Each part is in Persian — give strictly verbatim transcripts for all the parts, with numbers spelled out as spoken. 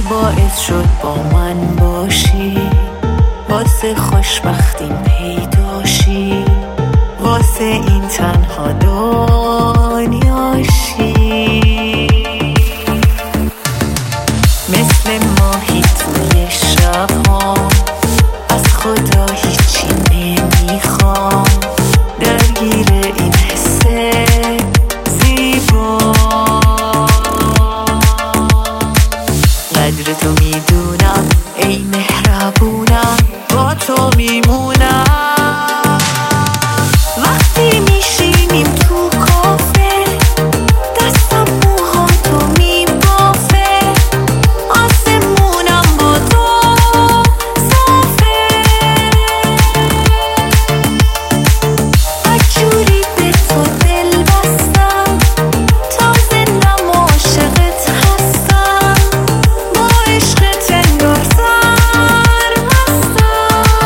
باعث شد با من باشی، واسه خوشبختیم پیداشی، واسه این تنها دنیاشی. مثل ماهی توی شبها، از خدا هیچی نمیخوام، درگیر این حس زیبا. قدر تو میدونم ای مهربونم، با تو میمونم. وقتی میشینیم تو کافه، دستم موهاتو میبافه، آسمونم با تو صافه. بدجوری به تو دل بستم، تازه نم عاشقت هستم، با عشقت انگار سرمستم.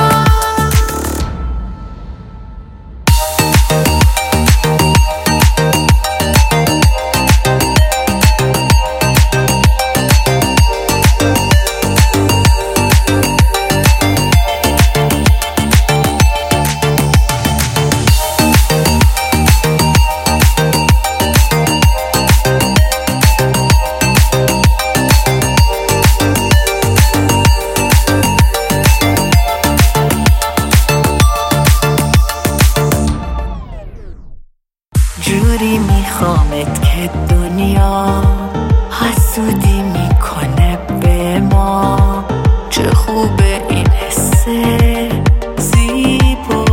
جوری میخوامت که دنیا حسودی میکنه به ما، چه خوبه این حس زیبا.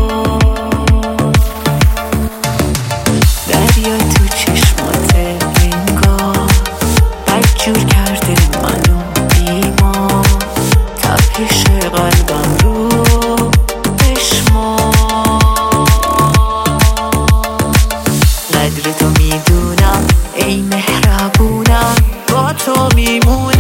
دریا تو چشمات انگار بدجور کرده منو بیمار، تپش قلبم رو قدر تو میدونم ای مهربونم، با تو میمونم.